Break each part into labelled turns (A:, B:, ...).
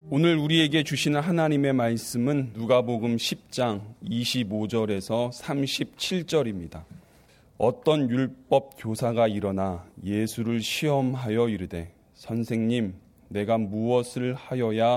A: 오늘 우리에게 주시는 하나님의 말씀은 누가복음 10장 25절에서 37절입니다. 어떤 율법 교사가 일어나 예수를 시험하여 이르되 선생님, 내가 무엇을 하여야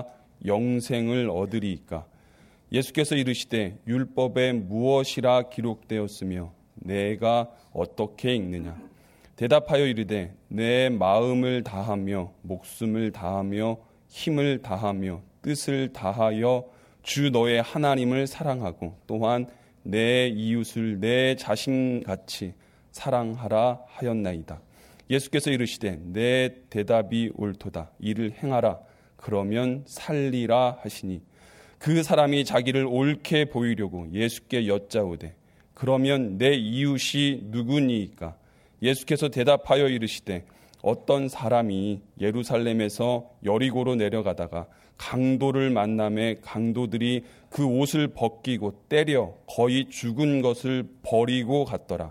A: 영생을 얻으리이까? 예수께서 이르시되 율법에 무엇이라 기록되었으며 내가 어떻게 읽느냐? 대답하여 이르되 내 마음을 다하며 목숨을 다하며 힘을 다하며 뜻을 다하여 주 너의 하나님을 사랑하고 또한 내 이웃을 내 자신같이 사랑하라 하였나이다. 예수께서 이르시되 내 대답이 옳도다. 이를 행하라. 그러면 살리라 하시니 그 사람이 자기를 옳게 보이려고 예수께 여짜오되 그러면 내 이웃이 누구니이까? 예수께서 대답하여 이르시되 어떤 사람이 예루살렘에서 여리고로 내려가다가 강도를 만나매 강도들이 그 옷을 벗기고 때려 거의 죽은 것을 버리고 갔더라.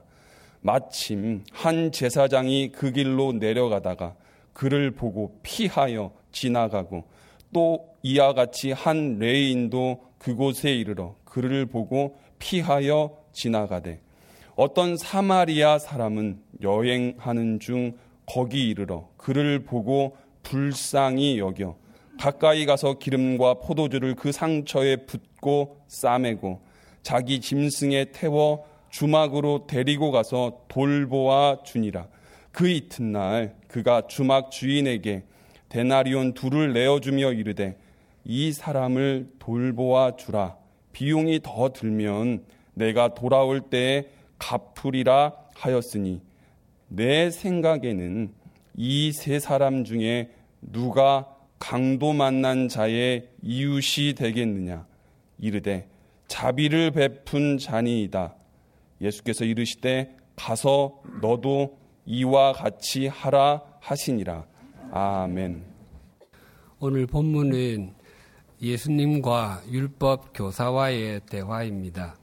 A: 마침 한 제사장이 그 길로 내려가다가 그를 보고 피하여 지나가고 또 이와 같이 한 레위인도 그곳에 이르러 그를 보고 피하여 지나가되 어떤 사마리아 사람은 여행하는 중 거기 이르러 그를 보고 불쌍히 여겨 가까이 가서 기름과 포도주를 그 상처에 붓고 싸매고 자기 짐승에 태워 주막으로 데리고 가서 돌보아 주니라. 그 이튿날 그가 주막 주인에게 데나리온 2를 내어주며 이르되 이 사람을 돌보아 주라. 비용이 더 들면 내가 돌아올 때에 갚으리라 하였으니 내 생각에는 이 3사람 중에 누가 강도 만난 자의 이웃이 되겠느냐? 이르되 자비를 베푼 자니이다. 예수께서 이르시되 가서 너도 이와 같이 하라 하시니라. 아멘.
B: 오늘 본문은 예수님과 율법 교사와의 대화입니다.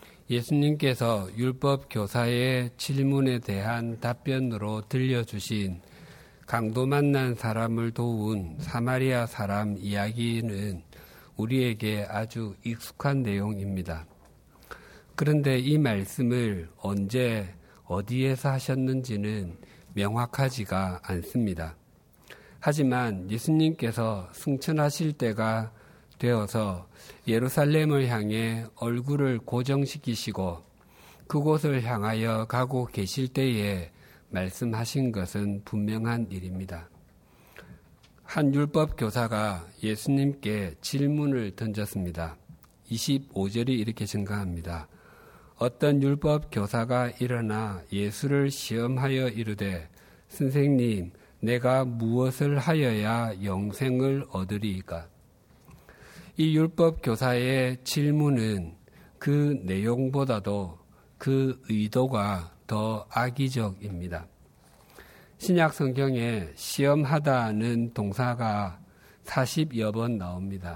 B: 예수님께서 율법 교사의 질문에 대한 답변으로 들려주신 강도 만난 사람을 도운 사마리아 사람 이야기는 우리에게 아주 익숙한 내용입니다. 그런데 이 말씀을 언제 어디에서 하셨는지는 명확하지가 않습니다. 하지만 예수님께서 승천하실 때가 되어서 예루살렘을 향해 얼굴을 고정시키시고 그곳을 향하여 가고 계실 때에 말씀하신 것은 분명한 일입니다. 한 율법 교사가 예수님께 질문을 던졌습니다. 25절이 이렇게 증가합니다. 어떤 율법 교사가 일어나 예수를 시험하여 이르되 선생님, 내가 무엇을 하여야 영생을 얻으리이까? 이 율법 교사의 질문은 그 내용보다도 그 의도가 더 악의적입니다. 신약 성경에 시험하다는 동사가 40여 번 나옵니다.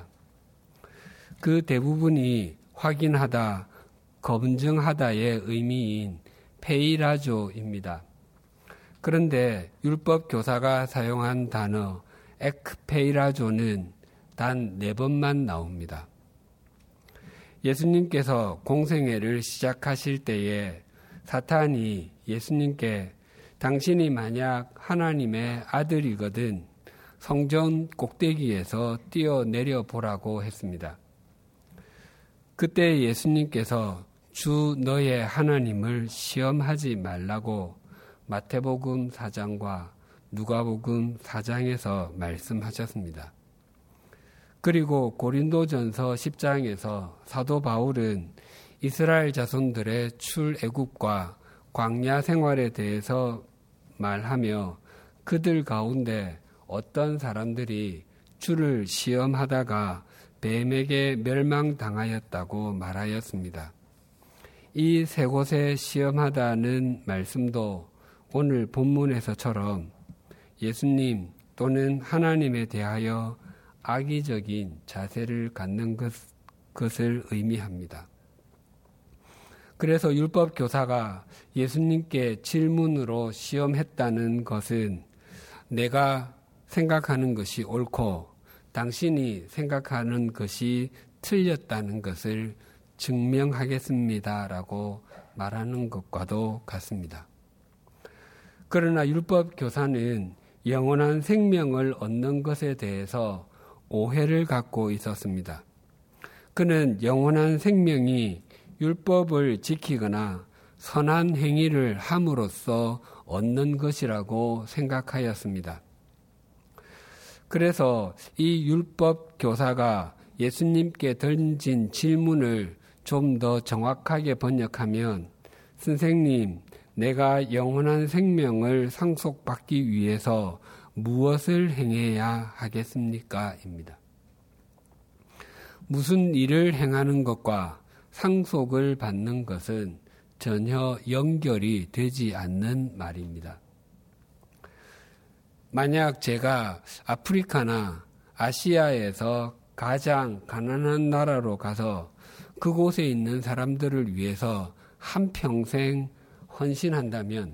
B: 그 대부분이 확인하다, 검증하다의 의미인 페이라조입니다. 그런데 율법 교사가 사용한 단어 에크페이라조는 단 4번만 나옵니다. 예수님께서 공생애를 시작하실 때에 사탄이 예수님께 당신이 만약 하나님의 아들이거든 성전 꼭대기에서 뛰어내려 보라고 했습니다. 그때 예수님께서 주 너의 하나님을 시험하지 말라고 마태복음 4장과 누가복음 4장에서 말씀하셨습니다. 그리고 고린도전서 10장에서 사도 바울은 이스라엘 자손들의 출애굽과 광야 생활에 대해서 말하며 그들 가운데 어떤 사람들이 주를 시험하다가 뱀에게 멸망당하였다고 말하였습니다. 이 3곳에 시험하다는 말씀도 오늘 본문에서처럼 예수님 또는 하나님에 대하여 악의적인 자세를 갖는 것을 의미합니다. 그래서 율법 교사가 예수님께 질문으로 시험했다는 것은 내가 생각하는 것이 옳고 당신이 생각하는 것이 틀렸다는 것을 증명하겠습니다라고 말하는 것과도 같습니다. 그러나 율법 교사는 영원한 생명을 얻는 것에 대해서 오해를 갖고 있었습니다. 그는 영원한 생명이 율법을 지키거나 선한 행위를 함으로써 얻는 것이라고 생각하였습니다. 그래서 이 율법 교사가 예수님께 던진 질문을 좀 더 정확하게 번역하면, 선생님, 내가 영원한 생명을 상속받기 위해서 무엇을 행해야 하겠습니까? 입니다. 무슨 일을 행하는 것과 상속을 받는 것은 전혀 연결이 되지 않는 말입니다. 만약 제가 아프리카나 아시아에서 가장 가난한 나라로 가서 그곳에 있는 사람들을 위해서 한평생 헌신한다면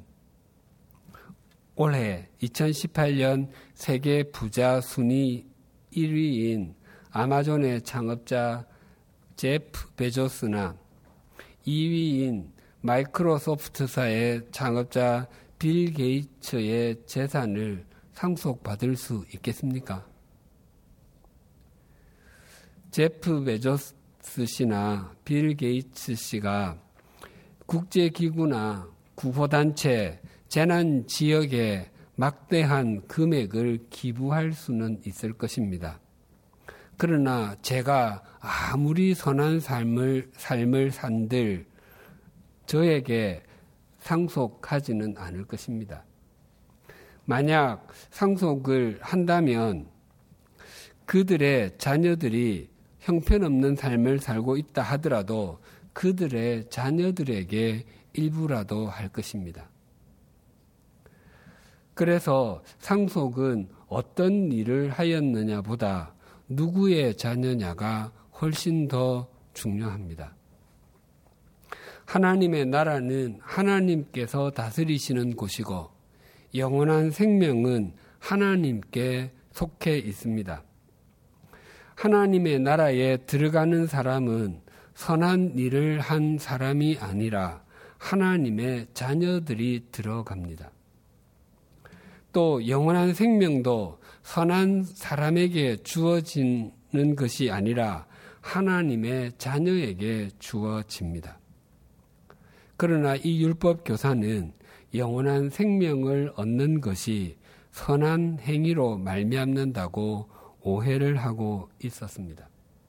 B: 올해 2018년 세계 부자 순위 1위인 아마존의 창업자 제프 베조스나 2위인 마이크로소프트사의 창업자 빌 게이츠의 재산을 상속받을 수 있겠습니까? 제프 베조스 씨나 빌 게이츠 씨가 국제기구나 구호단체, 재난지역에 막대한 금액을 기부할 수는 있을 것입니다. 그러나 제가 아무리 선한 삶을 산들 저에게 상속하지는 않을 것입니다. 만약 상속을 한다면 그들의 자녀들이 형편없는 삶을 살고 있다 하더라도 그들의 자녀들에게 일부라도 할 것입니다. 그래서 상속은 어떤 일을 하였느냐보다 누구의 자녀냐가 훨씬 더 중요합니다. 하나님의 나라는 하나님께서 다스리시는 곳이고 영원한 생명은 하나님께 속해 있습니다. 하나님의 나라에 들어가는 사람은 선한 일을 한 사람이 아니라 하나님의 자녀들이 들어갑니다. 또 영원한 생명도 선한 사람에게 주어지는 것이 아니라 하나님의 자녀에게 주어집니다. 그러나 이 율법 교사는 영원한 생명을 얻는 것이 선한 행위로 말미암는다고 오해를 하고 있었습니다.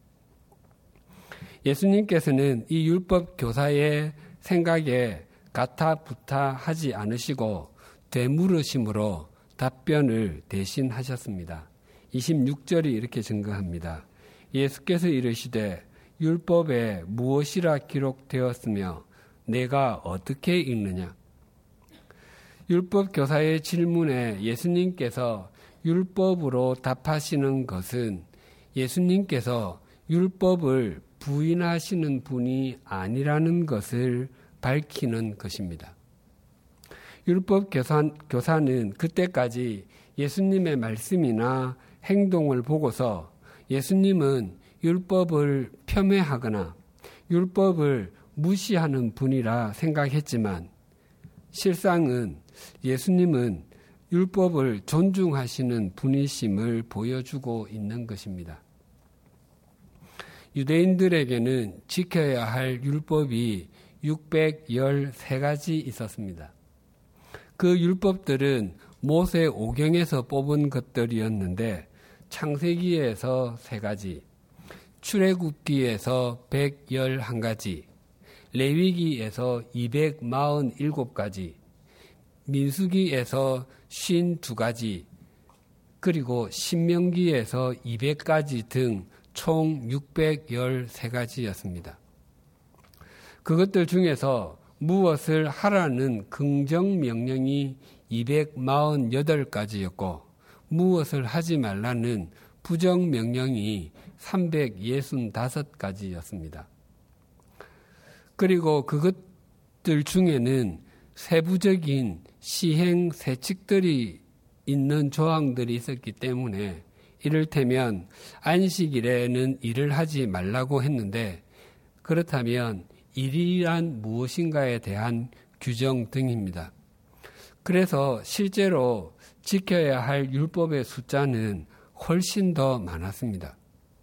B: 예수님께서는 이 율법 교사의 생각에 가타부타 하지 않으시고 되물으심으로 답변을 대신하셨습니다. 26절이 이렇게 증거합니다. 예수께서 이르시되 율법에 무엇이라 기록되었으며 내가 어떻게 읽느냐? 율법 교사의 질문에 예수님께서 율법으로 답하시는 것은 예수님께서 율법을 부인하시는 분이 아니라는 것을 밝히는 것입니다. 율법 교사는 그때까지 예수님의 말씀이나 행동을 보고서 예수님은 율법을 폄훼하거나 율법을 무시하는 분이라 생각했지만 실상은 예수님은 율법을 존중하시는 분이심을 보여주고 있는 것입니다. 유대인들에게는 지켜야 할 율법이 613가지 있었습니다. 그 율법들은 모세 오경에서 뽑은 것들이었는데 창세기에서 3가지, 출애굽기에서 111가지, 레위기에서 247가지, 민수기에서 52가지, 그리고 신명기에서 200가지 등 총 613가지였습니다. 그것들 중에서 무엇을 하라는 긍정 명령이 248가지였고 무엇을 하지 말라는 부정 명령이 365가지였습니다. 그리고 그것들 중에는 세부적인 시행 세칙들이 있는 조항들이 있었기 때문에 이를테면 안식일에는 일을 하지 말라고 했는데 그렇다면 일이란 무엇인가에 대한 규정 등입니다. 그래서 실제로 지켜야 할 율법의 숫자는 훨씬 더 많았습니다.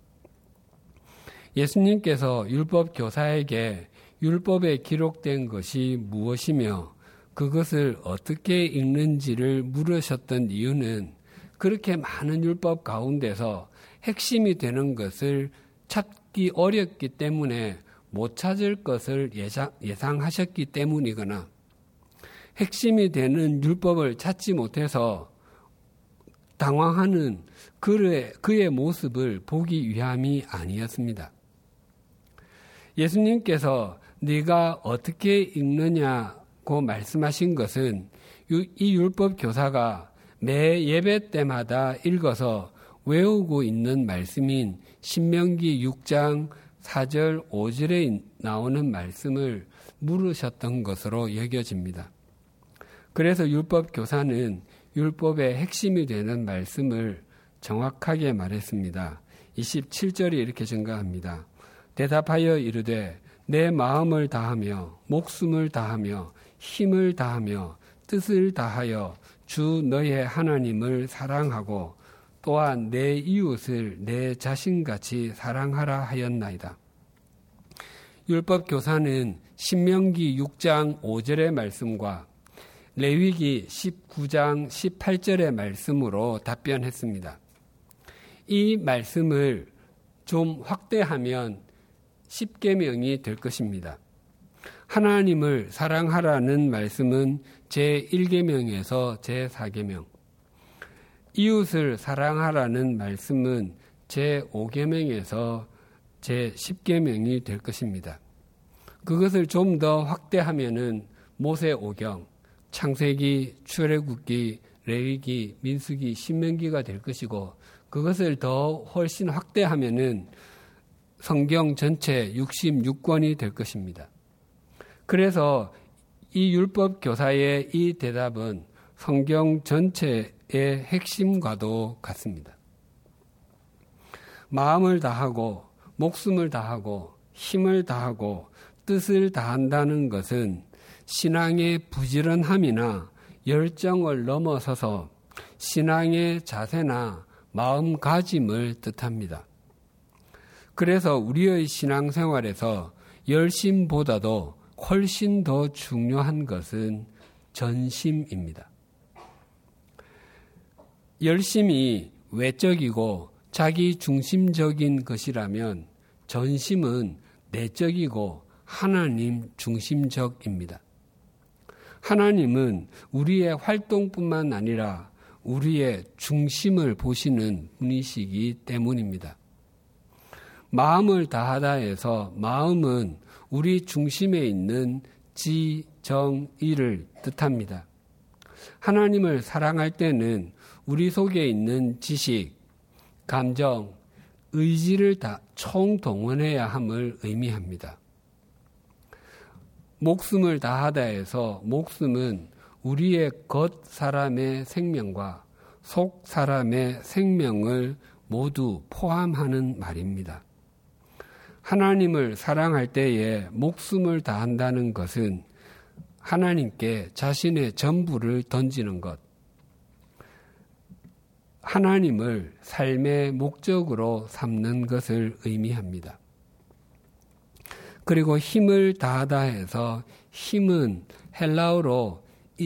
B: 예수님께서 율법 교사에게 율법에 기록된 것이 무엇이며 그것을 어떻게 읽는지를 물으셨던 이유는 그렇게 많은 율법 가운데서 핵심이 되는 것을 찾기 어렵기 때문에 못 찾을 것을 예상하셨기 때문이거나 핵심이 되는 율법을 찾지 못해서 당황하는 그의 모습을 보기 위함이 아니었습니다. 예수님께서 네가 어떻게 읽느냐고 말씀하신 것은 이 율법 교사가 매 예배 때마다 읽어서 외우고 있는 말씀인 신명기 6장 4절 5절에 나오는 말씀을 물으셨던 것으로 여겨집니다. 그래서 율법 교사는 율법의 핵심이 되는 말씀을 정확하게 말했습니다. 27절이 이렇게 증가합니다. 대답하여 이르되 내 마음을 다하며 목숨을 다하며 힘을 다하며 뜻을 다하여 주 너의 하나님을 사랑하고 또한 내 이웃을 내 자신같이 사랑하라 하였나이다. 율법 교사는 신명기 6장 5절의 말씀과 레위기 19장 18절의 말씀으로 답변했습니다. 이 말씀을 좀 확대하면 10계명이 될 것입니다. 하나님을 사랑하라는 말씀은 제1계명에서 제4계명, 이웃을 사랑하라는 말씀은 제5계명에서 제10계명이 될 것입니다. 그것을 좀 더 확대하면은 모세오경, 창세기, 출애굽기, 레위기, 민수기, 신명기가 될 것이고 그것을 더 훨씬 확대하면은 성경 전체 66권이 될 것입니다. 그래서 이 율법 교사의 이 대답은 성경 전체의 핵심과도 같습니다. 마음을 다하고 목숨을 다하고 힘을 다하고 뜻을 다한다는 것은 신앙의 부지런함이나 열정을 넘어서서 신앙의 자세나 마음가짐을 뜻합니다. 그래서 우리의 신앙생활에서 열심보다도 훨씬 더 중요한 것은 전심입니다. 열심이 외적이고 자기 중심적인 것이라면 전심은 내적이고 하나님 중심적입니다. 하나님은 우리의 활동뿐만 아니라 우리의 중심을 보시는 분이시기 때문입니다. 마음을 다하다 해서 마음은 우리 중심에 있는 지, 정, 이를 뜻합니다. 하나님을 사랑할 때는 우리 속에 있는 지식, 감정, 의지를 다 총동원해야 함을 의미합니다. 목숨을 다하다 해서 목숨은 우리의 겉 사람의 생명과 속 사람의 생명을 모두 포함하는 말입니다. 하나님을 사랑할 때에 목숨을 다한다는 것은 하나님께 자신의 전부를 던지는 것, 하나님을 삶의 목적으로 삼는 것을 의미합니다. 그리고 힘을 다하다 해서 힘은 헬라어로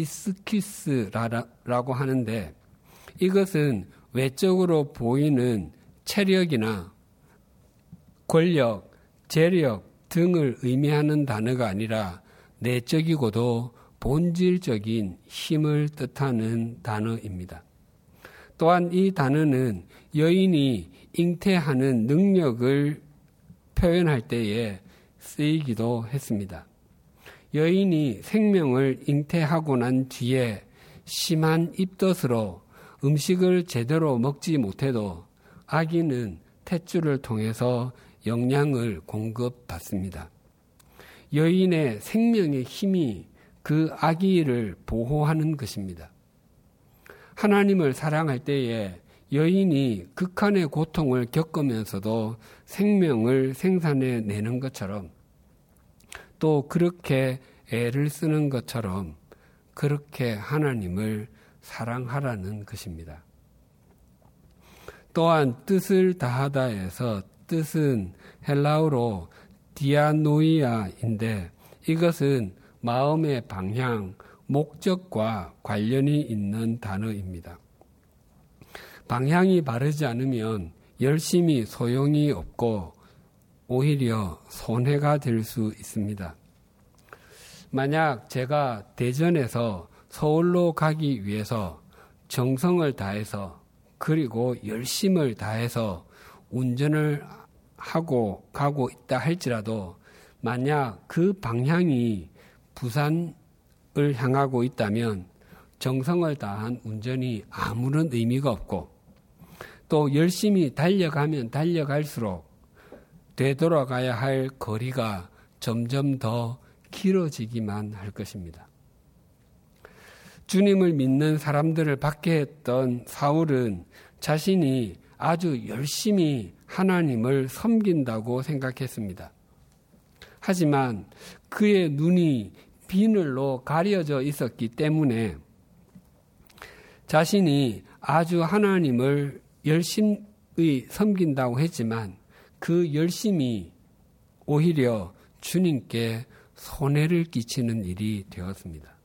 B: 이스키스라고 하는데 이것은 외적으로 보이는 체력이나 권력, 재력 등을 의미하는 단어가 아니라 내적이고도 본질적인 힘을 뜻하는 단어입니다. 또한 이 단어는 여인이 잉태하는 능력을 표현할 때에 쓰이기도 했습니다. 여인이 생명을 잉태하고 난 뒤에 심한 입덧으로 음식을 제대로 먹지 못해도 아기는 탯줄을 통해서 영양을 공급받습니다. 여인의 생명의 힘이 그 아기를 보호하는 것입니다. 하나님을 사랑할 때에 여인이 극한의 고통을 겪으면서도 생명을 생산해내는 것처럼 또 그렇게 애를 쓰는 것처럼 그렇게 하나님을 사랑하라는 것입니다. 또한 뜻을 다하다에서 뜻은 헬라어로 디아노이아인데 이것은 마음의 방향, 목적과 관련이 있는 단어입니다. 방향이 바르지 않으면 열심히 소용이 없고 오히려 손해가 될 수 있습니다. 만약 제가 대전에서 서울로 가기 위해서 정성을 다해서 그리고 열심을 다해서 운전을 하고 가고 있다 할지라도 만약 그 방향이 부산을 향하고 있다면 정성을 다한 운전이 아무런 의미가 없고 또 열심히 달려가면 달려갈수록 되돌아가야 할 거리가 점점 더 길어지기만 할 것입니다. 주님을 믿는 사람들을 박해했던 사울은 자신이 아주 열심히 하나님을 섬긴다고 생각했습니다. 하지만 그의 눈이 비늘로 가려져 있었기 때문에 자신이 아주 하나님을 열심히 섬긴다고 했지만 그 열심이 오히려 주님께 손해를 끼치는 일이 되었습니다.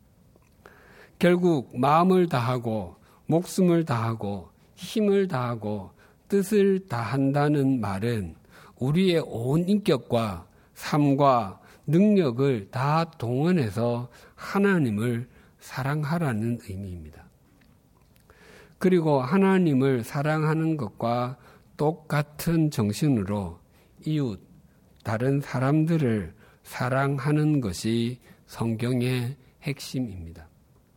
B: 결국 마음을 다하고 목숨을 다하고 힘을 다하고 뜻을 다한다는 말은 우리의 온 인격과 삶과 능력을 다 동원해서 하나님을 사랑하라는 의미입니다. 그리고 하나님을 사랑하는 것과 똑같은 정신으로 이웃, 다른 사람들을 사랑하는 것이 성경의 핵심입니다.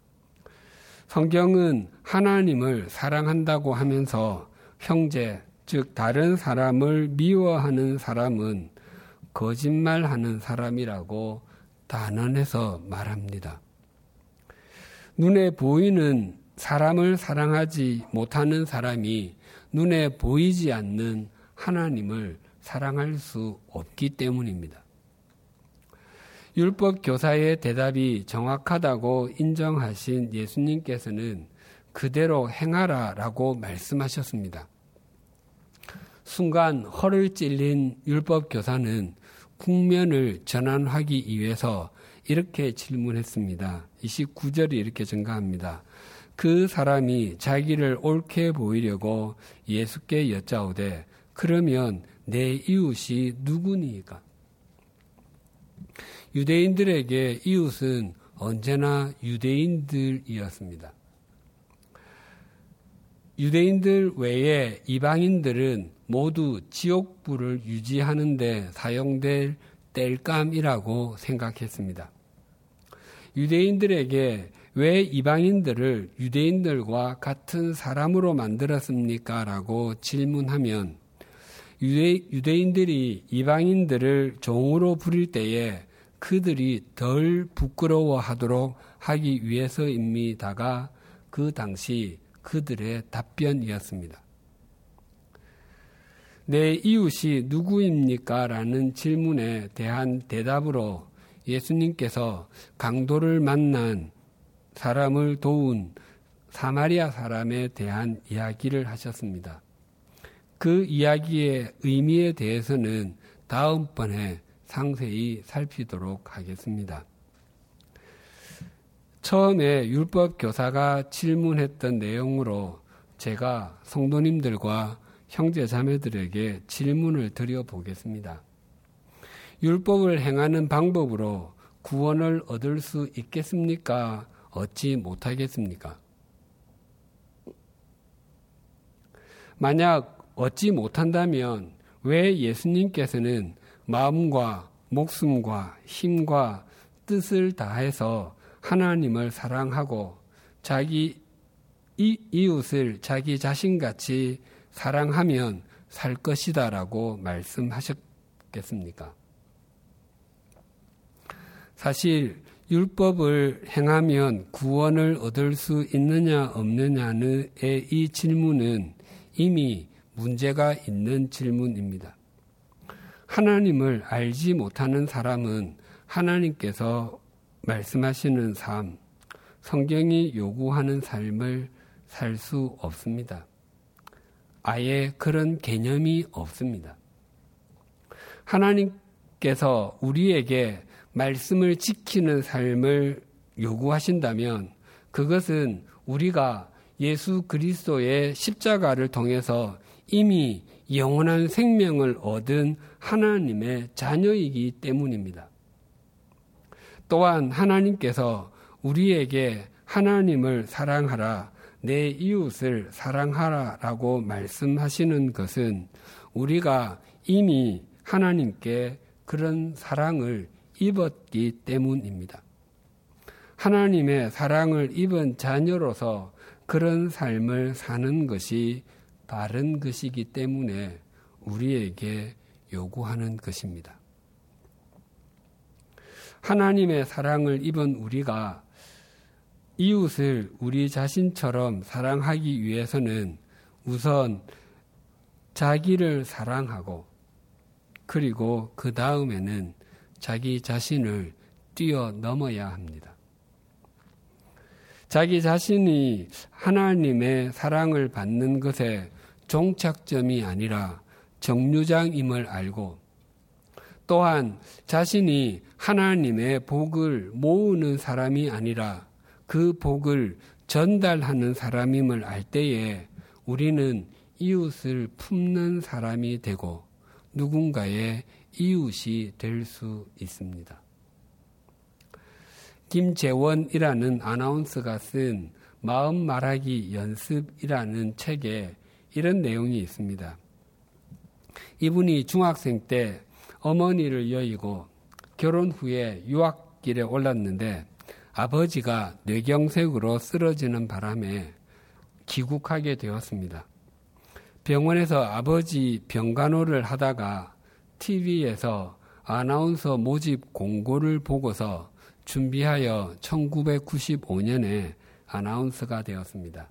B: 성경은 하나님을 사랑한다고 하면서 형제, 즉 다른 사람을 미워하는 사람은 거짓말하는 사람이라고 단언해서 말합니다. 눈에 보이는 사람을 사랑하지 못하는 사람이 눈에 보이지 않는 하나님을 사랑할 수 없기 때문입니다. 율법 교사의 대답이 정확하다고 인정하신 예수님께서는 그대로 행하라라고 말씀하셨습니다. 순간 허를 찔린 율법 교사는 국면을 전환하기 위해서 이렇게 질문했습니다. 29절이 이렇게 증가합니다. 그 사람이 자기를 옳게 보이려고 예수께 여짜오되 그러면 내 이웃이 누구니까? 유대인들에게 이웃은 언제나 유대인들이었습니다. 유대인들 외에 이방인들은 모두 지옥불을 유지하는 데 사용될 땔감이라고 생각했습니다. 유대인들에게 왜 이방인들을 유대인들과 같은 사람으로 만들었습니까? 라고 질문하면 유대인들이 이방인들을 종으로 부릴 때에 그들이 덜 부끄러워하도록 하기 위해서입니다가 그 당시 그들의 답변이었습니다. 내 이웃이 누구입니까? 라는 질문에 대한 대답으로 예수님께서 강도를 만난 사람을 도운 사마리아 사람에 대한 이야기를 하셨습니다. 그 이야기의 의미에 대해서는 다음번에 상세히 살피도록 하겠습니다. 처음에 율법 교사가 질문했던 내용으로 제가 성도님들과 형제 자매들에게 질문을 드려보겠습니다. 율법을 행하는 방법으로 구원을 얻을 수 있겠습니까? 얻지 못하겠습니까? 만약 얻지 못한다면 왜 예수님께서는 마음과 목숨과 힘과 뜻을 다해서 하나님을 사랑하고 자기 이웃을 자기 자신같이 사랑하면 살 것이다라고 말씀하셨겠습니까? 사실 율법을 행하면 구원을 얻을 수 있느냐 없느냐의 이 질문은 이미 문제가 있는 질문입니다. 하나님을 알지 못하는 사람은 하나님께서 말씀하시는 삶, 성경이 요구하는 삶을 살 수 없습니다. 아예 그런 개념이 없습니다. 하나님께서 우리에게 말씀을 지키는 삶을 요구하신다면 그것은 우리가 예수 그리스도의 십자가를 통해서 이미 영원한 생명을 얻은 하나님의 자녀이기 때문입니다. 또한 하나님께서 우리에게 하나님을 사랑하라, 내 이웃을 사랑하라라고 말씀하시는 것은 우리가 이미 하나님께 그런 사랑을 입었기 때문입니다. 하나님의 사랑을 입은 자녀로서 그런 삶을 사는 것이 바른 것이기 때문에 우리에게 요구하는 것입니다. 하나님의 사랑을 입은 우리가 이웃을 우리 자신처럼 사랑하기 위해서는 우선 자기를 사랑하고 그리고 그 다음에는 자기 자신을 뛰어넘어야 합니다. 자기 자신이 하나님의 사랑을 받는 것에 종착점이 아니라 정류장임을 알고 또한 자신이 하나님의 복을 모으는 사람이 아니라 그 복을 전달하는 사람임을 알 때에 우리는 이웃을 품는 사람이 되고 누군가의 이웃이 될 수 있습니다. 김재원이라는 아나운서가 쓴 마음 말하기 연습이라는 책에 이런 내용이 있습니다. 이분이 중학생 때 어머니를 여의고 결혼 후에 유학길에 올랐는데 아버지가 뇌경색으로 쓰러지는 바람에 귀국하게 되었습니다. 병원에서 아버지 병간호를 하다가 TV에서 아나운서 모집 공고를 보고서 준비하여 1995년에 아나운서가 되었습니다.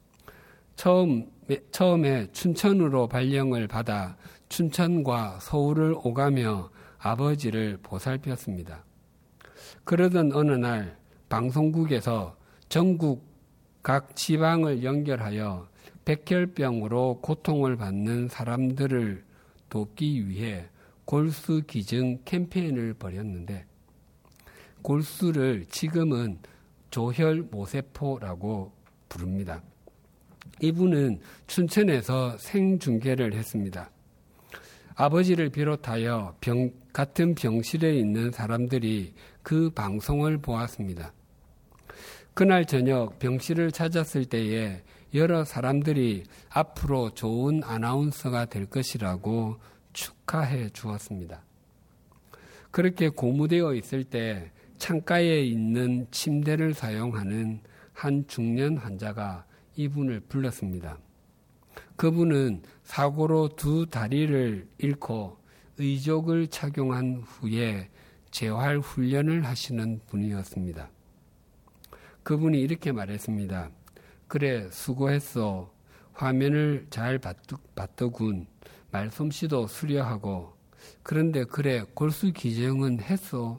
B: 처음에 춘천으로 발령을 받아 춘천과 서울을 오가며 아버지를 보살폈습니다. 그러던 어느 날 방송국에서 전국 각 지방을 연결하여 백혈병으로 고통을 받는 사람들을 돕기 위해 골수 기증 캠페인을 벌였는데 골수를 지금은 조혈모세포라고 부릅니다. 이분은 춘천에서 생중계를 했습니다. 아버지를 비롯하여 같은 병실에 있는 사람들이 그 방송을 보았습니다. 그날 저녁 병실을 찾았을 때에 여러 사람들이 앞으로 좋은 아나운서가 될 것이라고 축하해 주었습니다. 그렇게 고무되어 있을 때 창가에 있는 침대를 사용하는 한 중년 환자가 이분을 불렀습니다. 그분은 사고로 두 다리를 잃고 의족을 착용한 후에 재활 훈련을 하시는 분이었습니다. 그분이 이렇게 말했습니다. 그래, 수고했어. 화면을 잘 봤더군. 말솜씨도 수려하고. 그런데 그래, 골수 기증은 했어.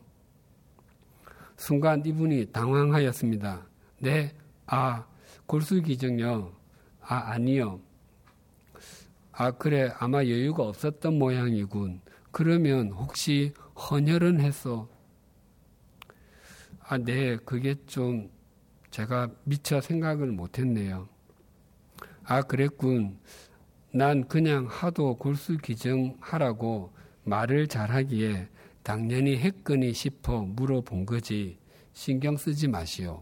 B: 순간 이분이 당황하였습니다. 네, 골수 기증요. 아니요. 그래, 아마 여유가 없었던 모양이군. 그러면 혹시 헌혈은 했어? 네, 그게 좀 제가 미처 생각을 못했네요. 그랬군. 난 그냥 하도 골수 기증하라고 말을 잘하기에 당연히 했거니 싶어 물어본 거지. 신경 쓰지 마시오.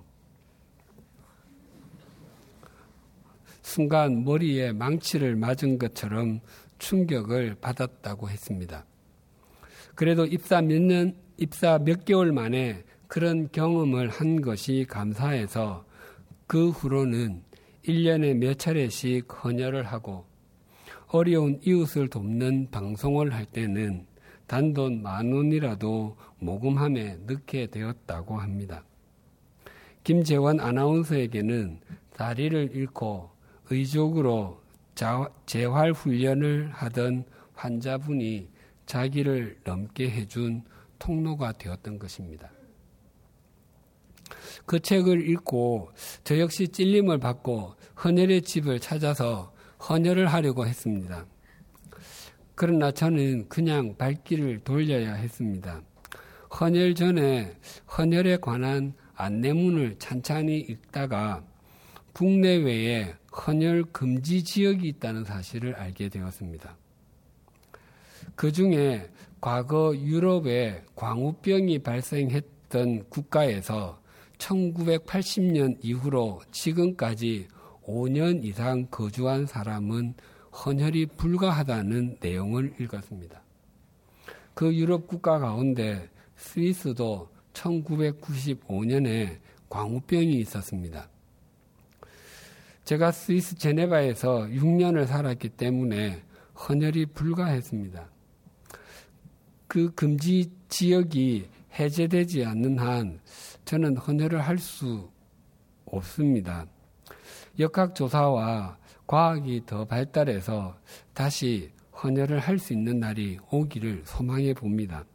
B: 순간 머리에 망치를 맞은 것처럼 충격을 받았다고 했습니다. 그래도 입사 몇 개월 만에 그런 경험을 한 것이 감사해서 그 후로는 1년에 몇 차례씩 헌혈을 하고 어려운 이웃을 돕는 방송을 할 때는 단돈 10,000원이라도 모금함에 넣게 되었다고 합니다. 김재원 아나운서에게는 다리를 잃고 의족으로 재활훈련을 하던 환자분이 자기를 넘게 해준 통로가 되었던 것입니다. 그 책을 읽고 저 역시 찔림을 받고 헌혈의 집을 찾아서 헌혈을 하려고 했습니다. 그러나 저는 그냥 발길을 돌려야 했습니다. 헌혈 전에 헌혈에 관한 안내문을 찬찬히 읽다가 국내외에 헌혈 금지 지역이 있다는 사실을 알게 되었습니다. 그 중에 과거 유럽에 광우병이 발생했던 국가에서 1980년 이후로 지금까지 5년 이상 거주한 사람은 헌혈이 불가하다는 내용을 읽었습니다. 그 유럽 국가 가운데 스위스도 1995년에 광우병이 있었습니다. 제가 스위스 제네바에서 6년을 살았기 때문에 헌혈이 불가했습니다. 그 금지 지역이 해제되지 않는 한 저는 헌혈을 할 수 없습니다. 역학조사와 과학이 더 발달해서 다시 헌혈을 할 수 있는 날이 오기를 소망해 봅니다.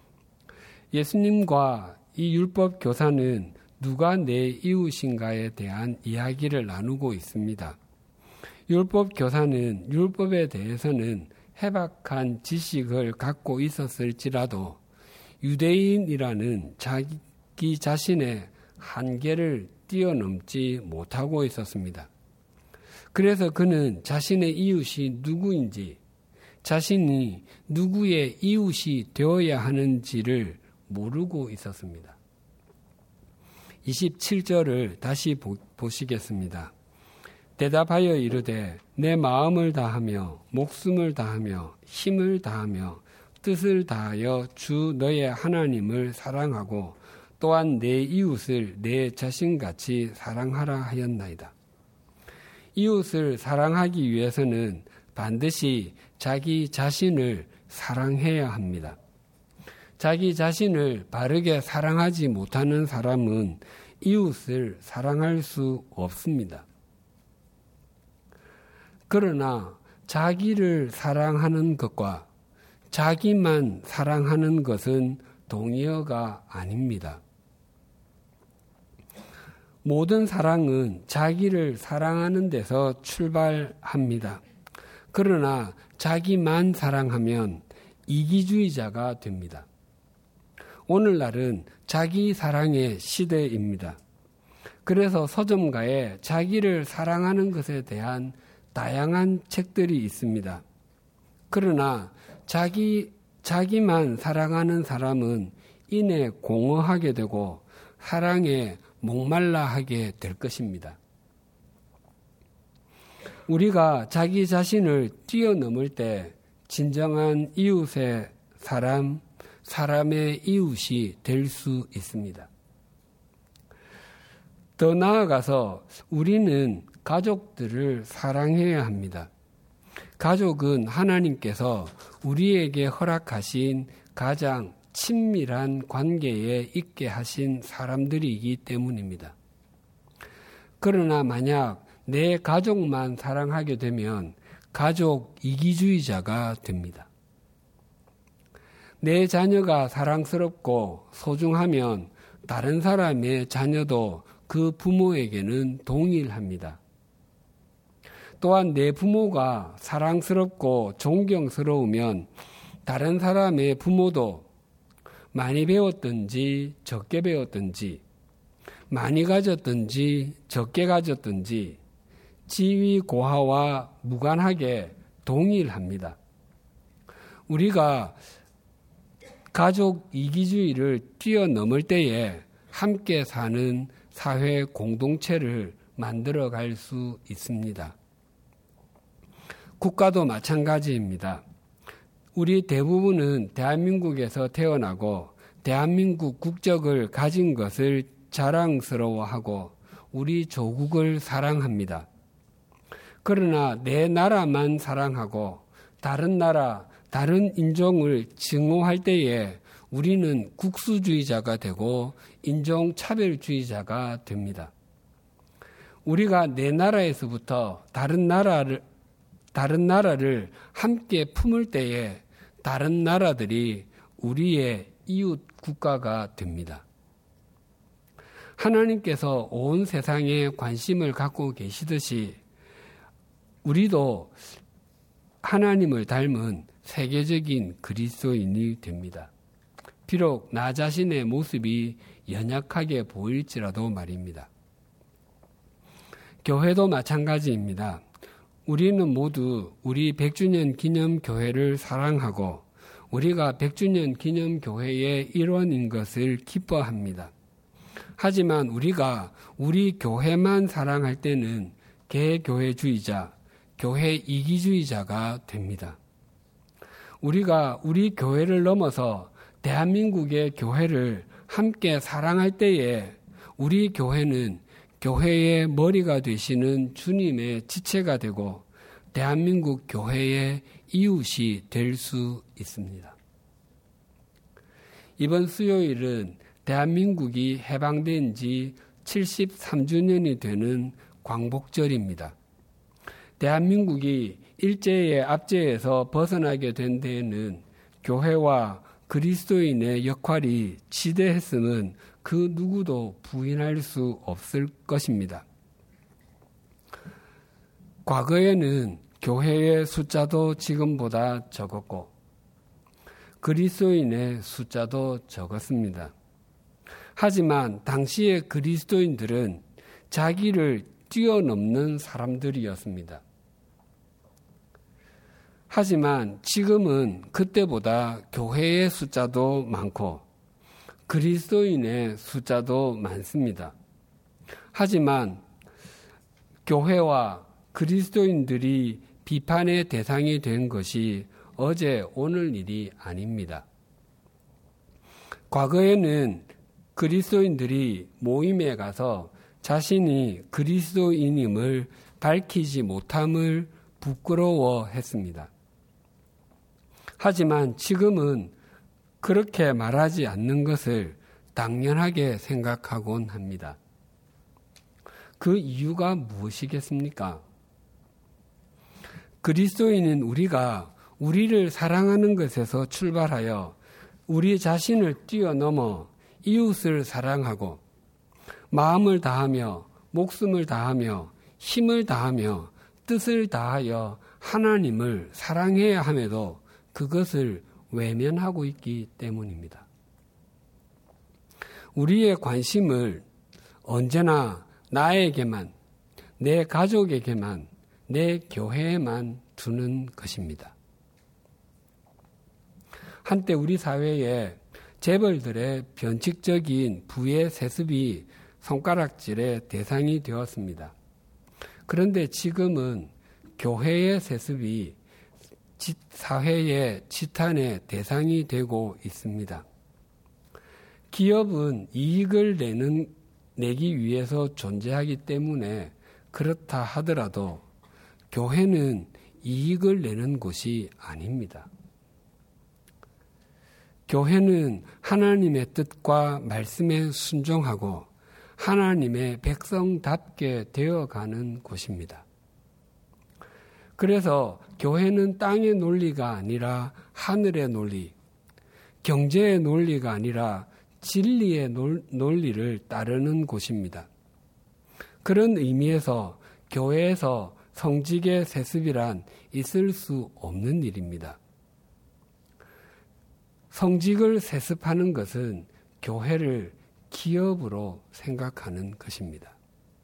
B: 예수님과 이 율법 교사는 누가 내 이웃인가에 대한 이야기를 나누고 있습니다. 율법 교사는 율법에 대해서는 해박한 지식을 갖고 있었을지라도 유대인이라는 자기 자신의 한계를 뛰어넘지 못하고 있었습니다. 그래서 그는 자신의 이웃이 누구인지, 자신이 누구의 이웃이 되어야 하는지를 모르고 있었습니다. 27절을 다시 보시겠습니다. 대답하여 이르되 내 마음을 다하며 목숨을 다하며 힘을 다하며 뜻을 다하여 주 너의 하나님을 사랑하고 또한 내 이웃을 내 자신같이 사랑하라 하였나이다. 이웃을 사랑하기 위해서는 반드시 자기 자신을 사랑해야 합니다. 자기 자신을 바르게 사랑하지 못하는 사람은 이웃을 사랑할 수 없습니다. 그러나 자기를 사랑하는 것과 자기만 사랑하는 것은 동의어가 아닙니다. 모든 사랑은 자기를 사랑하는 데서 출발합니다. 그러나 자기만 사랑하면 이기주의자가 됩니다. 오늘날은 자기 사랑의 시대입니다. 그래서 서점가에 자기를 사랑하는 것에 대한 다양한 책들이 있습니다. 그러나 자기만 사랑하는 사람은 이내 공허하게 되고 사랑에 목말라 하게 될 것입니다. 우리가 자기 자신을 뛰어넘을 때 진정한 이웃의 사람의 이웃이 될 수 있습니다. 더 나아가서 우리는 가족들을 사랑해야 합니다. 가족은 하나님께서 우리에게 허락하신 가장 친밀한 관계에 있게 하신 사람들이기 때문입니다. 그러나 만약 내 가족만 사랑하게 되면 가족 이기주의자가 됩니다. 내 자녀가 사랑스럽고 소중하면 다른 사람의 자녀도 그 부모에게는 동일합니다. 또한 내 부모가 사랑스럽고 존경스러우면 다른 사람의 부모도 많이 배웠든지 적게 배웠든지 많이 가졌든지 적게 가졌든지 지위 고하와 무관하게 동일합니다. 우리가 가족 이기주의를 뛰어넘을 때에 함께 사는 사회 공동체를 만들어갈 수 있습니다. 국가도 마찬가지입니다. 우리 대부분은 대한민국에서 태어나고 대한민국 국적을 가진 것을 자랑스러워하고 우리 조국을 사랑합니다. 그러나 내 나라만 사랑하고 다른 나라, 다른 인종을 증오할 때에 우리는 국수주의자가 되고 인종차별주의자가 됩니다. 우리가 내 나라에서부터 다른 나라를 함께 품을 때에 다른 나라들이 우리의 이웃 국가가 됩니다. 하나님께서 온 세상에 관심을 갖고 계시듯이 우리도 하나님을 닮은 세계적인 그리스도인이 됩니다. 비록 나 자신의 모습이 연약하게 보일지라도 말입니다. 교회도 마찬가지입니다. 우리는 모두 우리 100주년 기념교회를 사랑하고 우리가 100주년 기념교회의 일원인 것을 기뻐합니다. 하지만 우리가 우리 교회만 사랑할 때는 개교회주의자, 교회 이기주의자가 됩니다. 우리가 우리 교회를 넘어서 대한민국의 교회를 함께 사랑할 때에 우리 교회는 교회의 머리가 되시는 주님의 지체가 되고 대한민국 교회의 이웃이 될 수 있습니다. 이번 수요일은 대한민국이 해방된 지 73주년이 되는 광복절입니다. 대한민국이 일제의 압제에서 벗어나게 된 데에는 교회와 그리스도인의 역할이 지대했음은 그 누구도 부인할 수 없을 것입니다. 과거에는 교회의 숫자도 지금보다 적었고 그리스도인의 숫자도 적었습니다. 하지만 당시의 그리스도인들은 자기를 뛰어넘는 사람들이었습니다. 하지만 지금은 그때보다 교회의 숫자도 많고 그리스도인의 숫자도 많습니다. 하지만 교회와 그리스도인들이 비판의 대상이 된 것이 어제 오늘 일이 아닙니다. 과거에는 그리스도인들이 모임에 가서 자신이 그리스도인임을 밝히지 못함을 부끄러워했습니다. 하지만 지금은 그렇게 말하지 않는 것을 당연하게 생각하곤 합니다. 그 이유가 무엇이겠습니까? 그리스도인인 우리가 우리를 사랑하는 것에서 출발하여 우리 자신을 뛰어넘어 이웃을 사랑하고 마음을 다하며 목숨을 다하며 힘을 다하며 뜻을 다하여 하나님을 사랑해야 함에도 그것을 외면하고 있기 때문입니다. 우리의 관심을 언제나 나에게만, 내 가족에게만, 내 교회에만 두는 것입니다. 한때 우리 사회에 재벌들의 변칙적인 부의 세습이 손가락질의 대상이 되었습니다. 그런데 지금은 교회의 세습이 사회의 지탄의 대상이 되고 있습니다. 기업은 이익을 내기 위해서 존재하기 때문에 그렇다 하더라도 교회는 이익을 내는 곳이 아닙니다. 교회는 하나님의 뜻과 말씀에 순종하고 하나님의 백성답게 되어가는 곳입니다. 그래서 교회는 땅의 논리가 아니라 하늘의 논리, 경제의 논리가 아니라 진리의 논리를 따르는 곳입니다. 그런 의미에서 교회에서 성직의 세습이란 있을 수 없는 일입니다. 성직을 세습하는 것은 교회를 기업으로 생각하는 것입니다.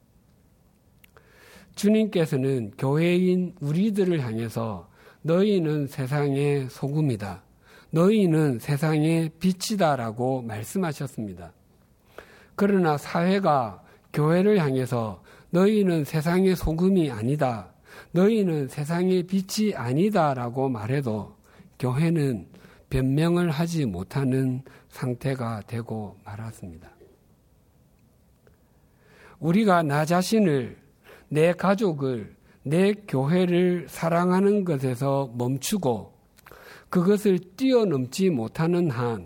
B: 주님께서는 교회인 우리들을 향해서 너희는 세상의 소금이다. 너희는 세상의 빛이다라고 말씀하셨습니다. 그러나 사회가 교회를 향해서 너희는 세상의 소금이 아니다. 너희는 세상의 빛이 아니다라고 말해도 교회는 변명을 하지 못하는 상태가 되고 말았습니다. 우리가 나 자신을, 내 가족을, 내 교회를 사랑하는 것에서 멈추고 그것을 뛰어넘지 못하는 한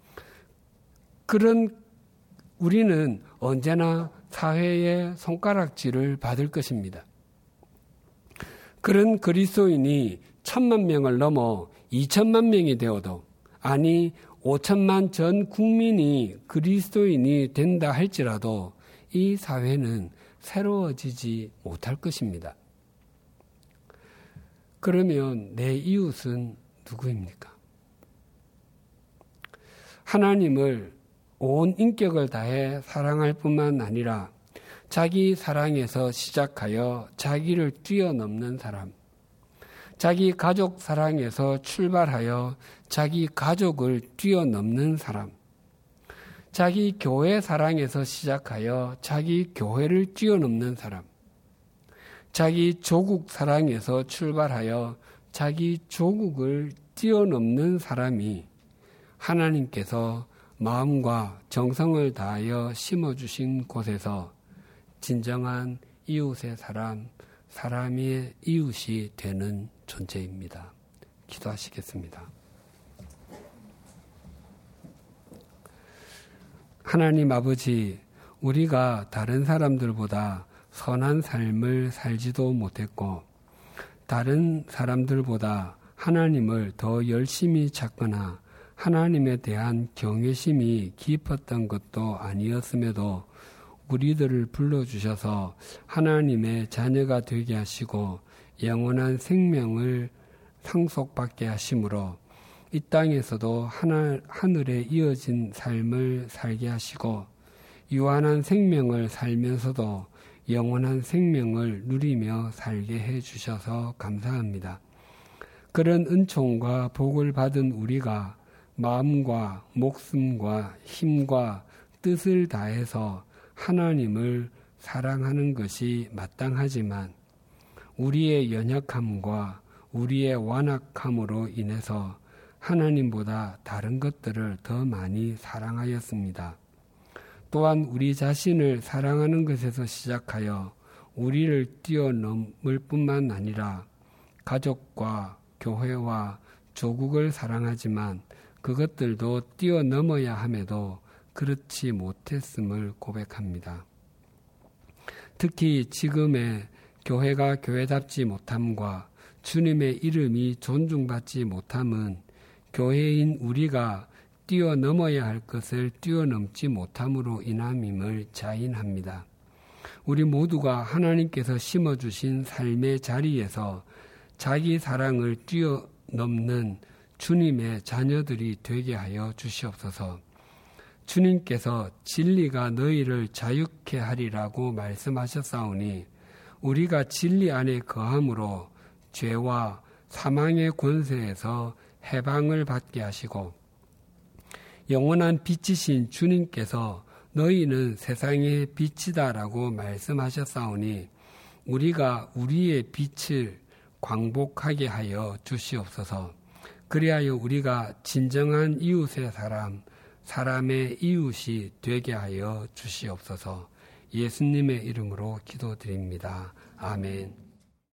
B: 그런 우리는 언제나 사회의 손가락질을 받을 것입니다. 그런 그리스도인이 1,000만 명을 넘어 2천만 명이 되어도, 아니 5천만 전 국민이 그리스도인이 된다 할지라도 이 사회는 새로워지지 못할 것입니다. 그러면 내 이웃은 누구입니까? 하나님을 온 인격을 다해 사랑할 뿐만 아니라 자기 사랑에서 시작하여 자기를 뛰어넘는 사람, 자기 가족 사랑에서 출발하여 자기 가족을 뛰어넘는 사람, 자기 교회 사랑에서 시작하여 자기 교회를 뛰어넘는 사람, 자기 조국 사랑에서 출발하여 자기 조국을 뛰어넘는 사람이 하나님께서 마음과 정성을 다하여 심어주신 곳에서 진정한 이웃의 사람, 사람의 이웃이 되는 존재입니다. 기도하시겠습니다. 하나님 아버지, 우리가 다른 사람들보다 선한 삶을 살지도 못했고 다른 사람들보다 하나님을 더 열심히 찾거나 하나님에 대한 경외심이 깊었던 것도 아니었음에도 우리들을 불러주셔서 하나님의 자녀가 되게 하시고 영원한 생명을 상속받게 하심으로 이 땅에서도 하늘에 이어진 삶을 살게 하시고 유한한 생명을 살면서도 영원한 생명을 누리며 살게 해주셔서 감사합니다. 그런 은총과 복을 받은 우리가 마음과 목숨과 힘과 뜻을 다해서 하나님을 사랑하는 것이 마땅하지만 우리의 연약함과 우리의 완악함으로 인해서 하나님보다 다른 것들을 더 많이 사랑하였습니다. 또한 우리 자신을 사랑하는 것에서 시작하여 우리를 뛰어넘을 뿐만 아니라 가족과 교회와 조국을 사랑하지만 그것들도 뛰어넘어야 함에도 그렇지 못했음을 고백합니다. 특히 지금의 교회가 교회답지 못함과 주님의 이름이 존중받지 못함은 교회인 우리가 뛰어넘어야 할 것을 뛰어넘지 못함으로 인함임을 자인합니다. 우리 모두가 하나님께서 심어주신 삶의 자리에서 자기 사랑을 뛰어넘는 주님의 자녀들이 되게 하여 주시옵소서. 주님께서 진리가 너희를 자유케 하리라고 말씀하셨사오니 우리가 진리 안에 거함으로 죄와 사망의 권세에서 해방을 받게 하시고 영원한 빛이신 주님께서 너희는 세상의 빛이다라고 말씀하셨사오니 우리가 우리의 빛을 광복하게 하여 주시옵소서. 그리하여 우리가 진정한 이웃의 사람, 사람의 이웃이 되게 하여 주시옵소서. 예수님의 이름으로 기도드립니다. 아멘.